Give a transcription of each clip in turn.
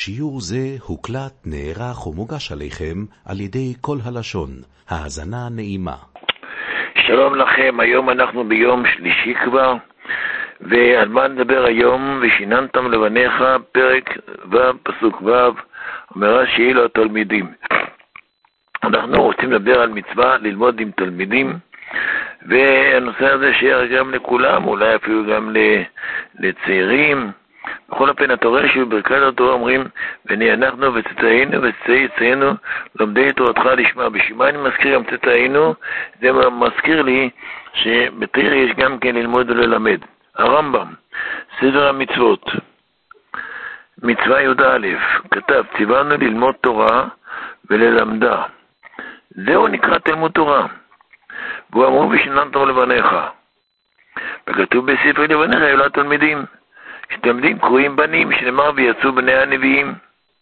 שיעור זה הוקלט, נערך ומוגש עליכם על ידי כל הלשון. האזנה נעימה. שלום לכם, היום אנחנו ביום שלישי כבר, ועל מה נדבר היום? ושיננתם לבניך, פרק ו' פסוק ו', אומר רש"י לתלמידים. אנחנו רוצים לדבר על מצווה ללמוד עם תלמידים, והנושא הזה שייך גם לכולם, אולי אפילו גם לצעירים. בכל אופן, התורה שבברכת התורה אומרים, ונענחנו וצאצאינו וצאצאי צאצאינו לומדי תורתך לשמה. בשביל מה אני מזכיר גם צאצאינו? זה מזכיר לי שבתורה יש גם כן ללמוד וללמד. הרמב"ם, סדר המצוות, מצווה י"א, כתב, ציוונו ללמוד תורה וללמדה. זהו נקרא תלמוד תורה. והוא אמרו ושיננתם לבניך. וכתוב בספר לבניך היו לתלמידים. שתלמידים קרויים בנים, שנאמר ויצאו בני הנביאים.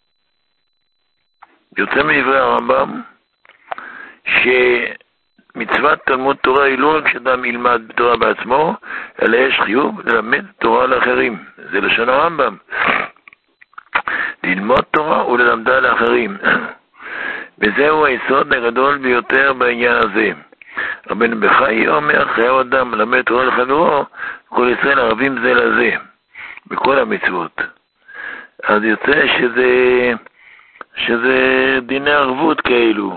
יוצא מדברי הרמב"ם שמצוות תלמוד תורה היא לא רק שאדם ילמד תורה בעצמו, אלא יש חיוב ללמד תורה לאחרים. זה לשון הרמב"ם. ללמוד תורה וללמדה לאחרים. וזהו היסוד הגדול ביותר בעניין הזה. רבנו בחיי אומר, חייב אדם ללמד תורה לחברו, כל ישראל ערבים זה לזה. בכל המצוות. אז יוצא שזה דיני ערבות כאלו.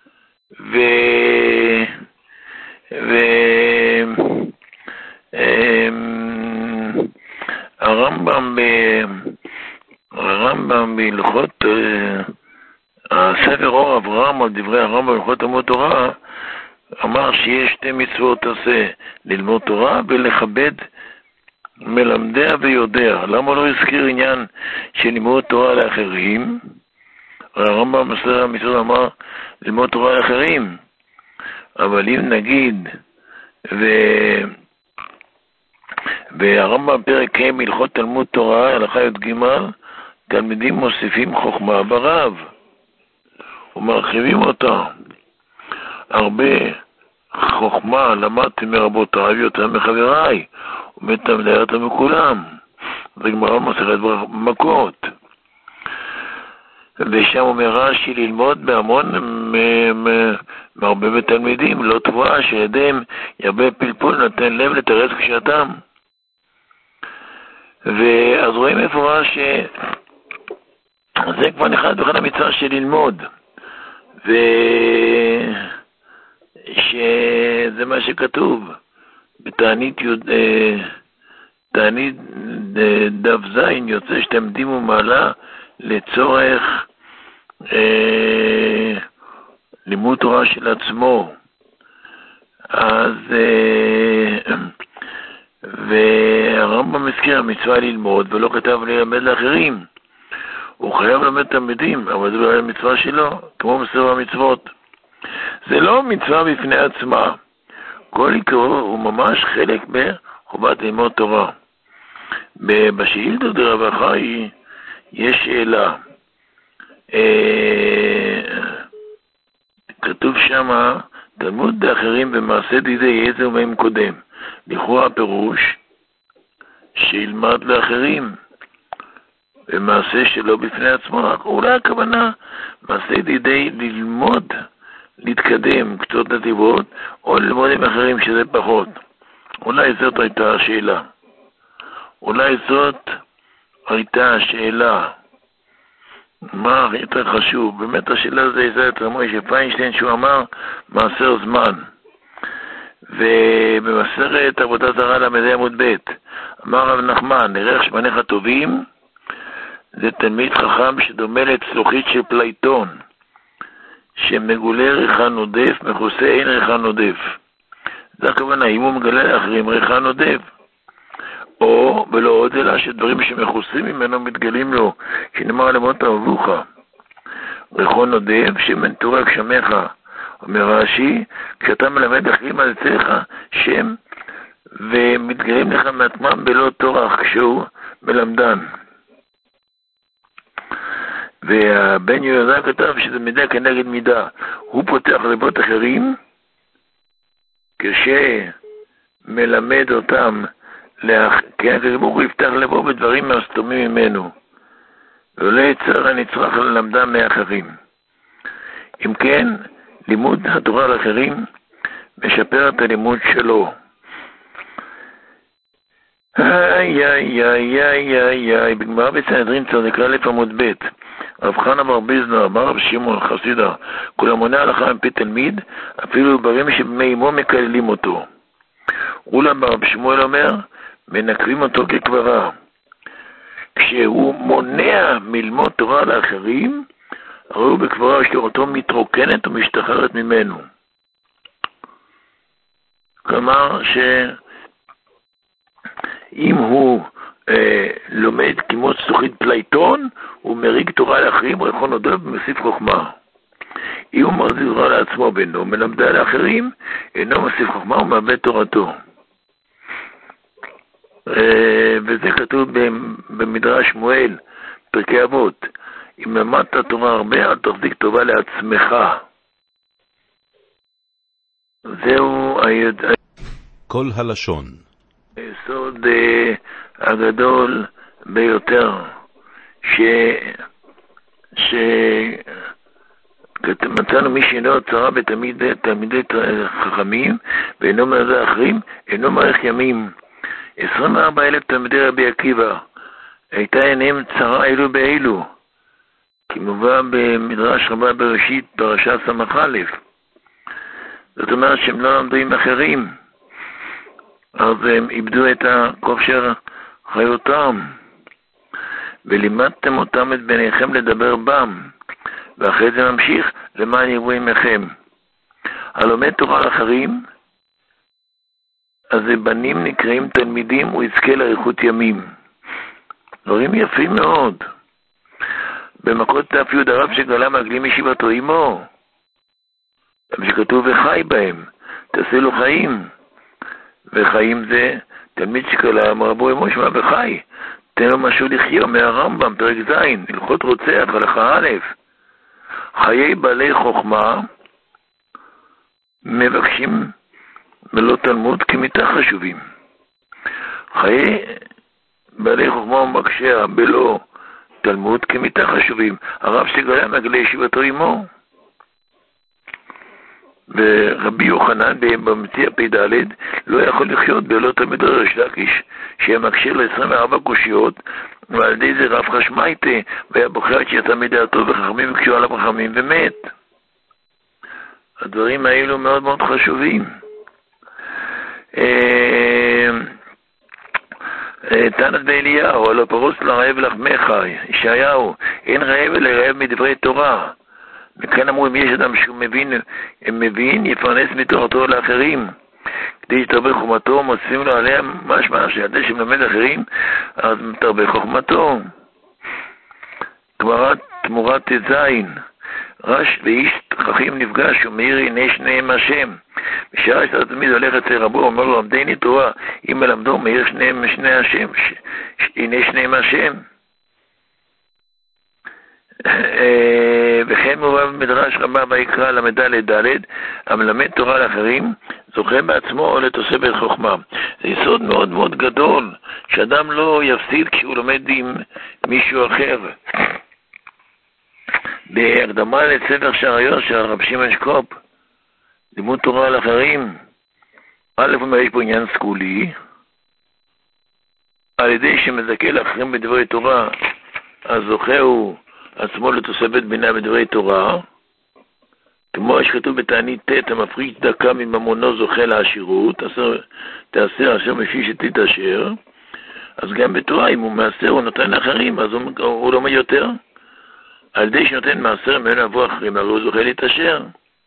הרמב"ם בהלכות הספר אור אברהם על דברי הרמב"ם בהלכות תלמוד תורה אמר שיש שתי מצוות עשה, ללמוד תורה ולכבד מלמדיה ויודע. למה לא הזכיר עניין של לימוד תורה לאחרים? הרמב"ם בסדר המצוות אמר ללמוד תורה לאחרים. אבל אם נגיד והרמב"ם פרק ה' הלכות תלמוד תורה הלכה י"ג, תלמידים מוסיפים חוכמה ברב ומרחיבים אותה. הרבה חוכמה למדתי מרבותיי יותר מחבריי, ומתמלא אותה מכולם. זה גמרא מסכת מכות. ושם אומר רש"י ללמוד בהמון מהרבה בתלמידים, לא תבואה שידיהם ירבה פלפול נותן לב לתרץ קשתם. ואז רואים מפורש שזה כבר אחד בכלל המצווה של ללמוד. שזה מה שכתוב בתענית דף זין, יוצא שתלמידים ומעלה לצורך לימוד תורה של עצמו. אז והרמב"ם מזכיר המצווה ללמוד ולא כתב ללמד לאחרים. הוא חייב ללמד תלמידים, אבל זה לא היה מצווה שלו, כמו בספר המצוות. זה לא מצווה בפני עצמה. כל עיקרו הוא ממש חלק בחובת ללמוד תורה. בשאילתות דרב חי יש שאלה. כתוב שמה, תלמוד לאחרים במעשה דידי יצר מהם קודם. לכאורה הפירוש שילמד לאחרים במעשה שלו בפני עצמו. אולי הכוונה מעשה דידי ללמוד, להתקדם קצות נתיבות, או ללמוד עם אחרים שזה פחות. אולי זאת הייתה השאלה. מה יותר חשוב? באמת השאלה זה את משה פיינשטיין שהוא אמר מעשר זמן. ובמסכת עבודה זרה למדי עמוד ב' אמר רב נחמן, נראה שבניך טובים, זה תלמיד חכם שדומה לצלוחית של פלייטון, שמגולה ריחן עודף, מכוסה אין ריחן עודף. זה הכוונה, אם הוא מגלה לאחרים ריחן עודף. או, ולא עוד אלא שדברים שמכוסים ממנו מתגלים לו, שנאמר למות אהבוך. ריחון עודף, שמן תורה גשמך. אומר רש"י, כשאתה מלמד אחרים על יצאך שם, ומתגלים לך מעצמם בלא תורח כשהוא מלמדן. והבן יהודה כתב שזה מידה כנגד מידה. הוא פותח ליבות אחרים, כשמלמד אותם, כן, הוא יפתח לבו בדברים מהסתומים ממנו. ולא יצר הנצרך ללמדם מאחרים. אם כן, לימוד התורה לאחרים משפר את הלימוד שלו. בגמרא בסנהדרין צדיק א' עמוד ב', רב חנה בר ביזנר אמר רב שמעון חסידה, כל המונה הלכה מפי תלמיד, אפילו דברים שבמי אמו מקללים אותו. אולם רב שמואל אומר, מנקבים אותו כקברה. כשהוא מונע מלמוד תורה לאחרים, הרי הוא בקברה שתורתו מתרוקנת ומשתחררת ממנו. כלומר שאם הוא לומד כמו זכוכית פלייטון, הוא מריג תורה לאחרים, הוא יכול נודע ומוסיף חוכמה. אם הוא מחזיק תורה לעצמו ואינו מלמדה לאחרים, אינו מוסיף חוכמה ומאבד תורתו. וזה כתוב במדרש שמואל, פרקי אבות, אם למדת תורה הרבה, אל תחזיק טובה לעצמך. זהו כל הלשון. היסוד הגדול ביותר מצאנו מי שאינו צרה בתלמידי חכמים ואינו מלמד אחרים, אינו מאריך ימים. 24,000 תלמידי רבי עקיבא, הייתה עיניהם צרה אלו באלו, כי מובא במדרש רבה בראשית פרשה ס"א. זאת אומרת שהם לא למדו עם אחרים, אז הם איבדו את הכושר חיותם, ולימדתם אותם את בניכם לדבר בם, ואחרי זה ממשיך למען יבוא עמכם. הלומד תורה לאחרים, אז בנים נקראים תלמידים, הוא יזכה לאריכות ימים. דברים יפים מאוד. במכות ת' י' הרב שגלה מעגלים ישיבתו עמו, שכתוב וחי בהם, תעשה לו חיים. וחיים זה תלמיד שגלה רבו עמו שמע וחי, תן לו משהו לחיות מהרמב"ם, פרק ז', הלכות רוצח, הלכה א'. חיי בעלי חוכמה מבקשים בלא תלמוד כמיתה חשובים. חיי בעלי חוכמה ומבקשיה בלא תלמוד כמיתה חשובים. הרב שגלה מעגלי ישיבתו עמו. ורבי יוחנן במציע פ"ד לא יכול לחיות בלא תלמיד ריש לקיש, שהיה מקשיב ל-24 קושיות, ועל ידי זה רב חשמייטה, והיה בוחר שיצא מדעתו, וחכמים הקשו עליו חכמים ומת. הדברים האלו מאוד מאוד חשובים. תנת באליהו, הלא פרוס לרעב לחמך, ישעיהו, אין רעב אלא רעב מדברי תורה. וכן אמרו, אם יש אדם שהוא מבין, יפרנס מתורתו לאחרים. כדי שתרבה חוכמתו, מוסיפים לו עליה משמע, שעדי שמלמד אחרים, אז תרבה חוכמתו. גמרא תמורת ט"ז, רש ואיש חכמים נפגש, ומאיר עיני שניהם השם. בשעה שהתלמיד הולך אצל רבו, אומר לו, למדני תורה, אם מלמדו, מאיר עיני שניהם השם. וכן מובא במדרש רבה ויקרא ל"ד, המלמד תורה לאחרים זוכה בעצמו לתוספת חוכמה. זה יסוד מאוד מאוד גדול, שאדם לא יפסיד כשהוא לומד עם מישהו אחר. בהקדמה לספר שעריות של רב שמעון שקופ, לימוד תורה לאחרים, א' אומר יש פה עניין סגולי, על ידי שמזכה לאחרים בדברי תורה, אז זוכה הוא עצמו לתוספת בינה בדברי תורה, כמו שכתוב בתענית ט', המפריש צדקה מממונו זוכה לעשירות, תעשר אשר מפי שתתעשר. אז גם בתורה, אם הוא מעשר הוא נותן לאחרים, אז הוא לומד יותר. על ידי שנותן מעשר ממנו עבור אחרים, הרי הוא זוכה להתעשר.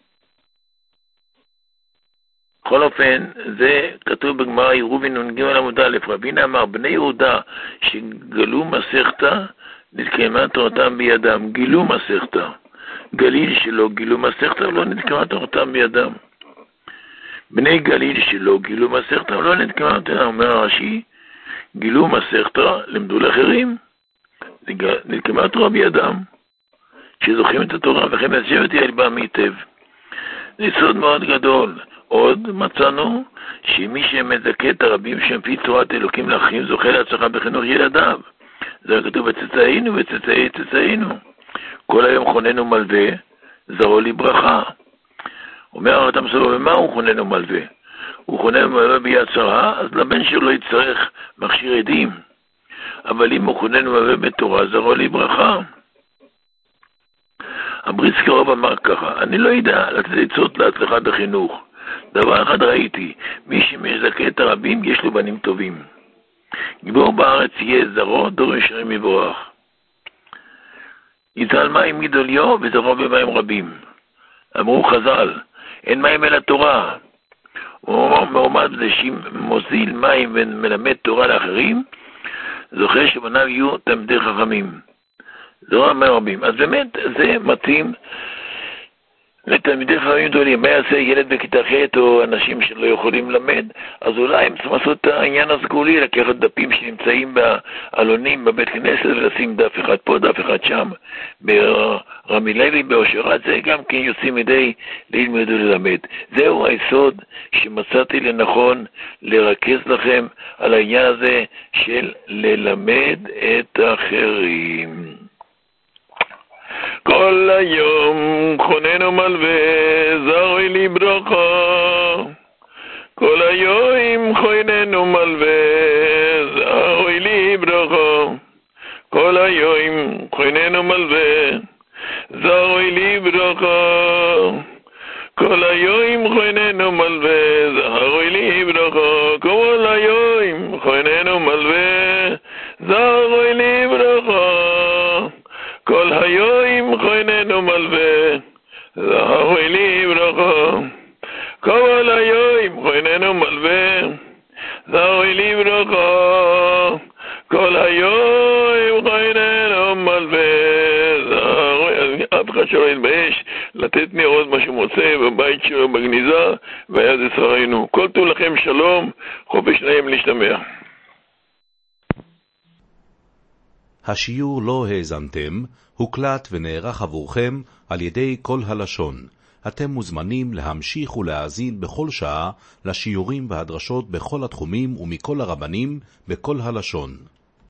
בכל אופן, זה כתוב בגמרא עירובין נ"ג עמוד א', רבינה אמר, בני יהודה שגלו מסכתא, נתקיימה תורתם בידם. גילו מסכתא. גליל שלא גילו מסכתא, לא נתקיימה תורתם בידם. בני גליל שלא גילו מסכתא, לא נתקיימה תורתם. אומר הרש"י, גילו מסכתא, למדו לאחרים. נתקיימה תורה בידם. שזוכים את התורה, וכן לשבת ילבם היטב. זה סוד מאוד גדול. עוד מצאנו שמי שמזכה את הרבים שמפי תורת אלוקים לאחרים זוכה להצלחה בחינוך ילדיו. זה כתוב בצאצאינו וצאצאי צאצאינו. כל היום חוננו מלווה, זרעו לי ברכה. אומר הרתם סולו, ומה הוא חוננו מלווה? הוא חוננו מלווה ביד שרה, אז לבן שלו יצטרך מכשיר עדים. אבל אם הוא חוננו מלווה בתורה, זרעו לי ברכה. הבריסקי רב אמר ככה, אני לא יודע לתת עצות להצלחה בחינוך. דבר אחד ראיתי, מי שמזכה את הרבים יש לו בנים טובים. גיבור בארץ יהיה זרעו, דור ישרים יבורך. יזל מים גדוליו וזרעו במים רבים. אמרו חז"ל, אין מים אלא תורה. הוא מעומד מוזיל מים ומלמד תורה לאחרים, זוכה שבניו יהיו תלמידי חכמים. זרוע מרבים. אז באמת זה מתאים לתלמידי חכמים גדולים. מה יעשה ילד בכיתה ח' או אנשים שלא יכולים ללמד? אז אולי הם צריכים לעשות את העניין הסגולי, לקחת דפים שנמצאים בעלונים בבית כנסת ולשים דף אחד פה, דף אחד שם. ברמי לוי, באושרת, זה גם כן יוצאים מדי ללמוד וללמד. זהו היסוד שמצאתי לנכון לרכז לכם על העניין הזה של ללמד את האחרים. כל היום חוננו מלווה, זרעי לי ברכה. כל היום חוננו מלווה, זרעי לי ברכה. כל היום חוננו מלווה, זרעי לי ברכה. כל היום חוננו מלווה, זרעי לי ברכה. כל היום חוננו מלווה, זרעי לי ברכה. כל היום חוננו מלווה, זרעי לי ברכה. כל היום חוננו מלווה, זרעי לי ברכה. כל היום חוננו מלווה. אף אחד שלא יתבייש לתת נרות מה שמוצא בבית שלו בגניזה, והיה זה שרינו. כל טוב לכם, שלום, חופש נעים להשתמע. השיעור לא האזנתם, הוקלט ונערך עבורכם על ידי כל הלשון. אתם מוזמנים להמשיך ולהאזין בכל שעה לשיעורים והדרשות בכל התחומים ומכל הרבנים בכל הלשון.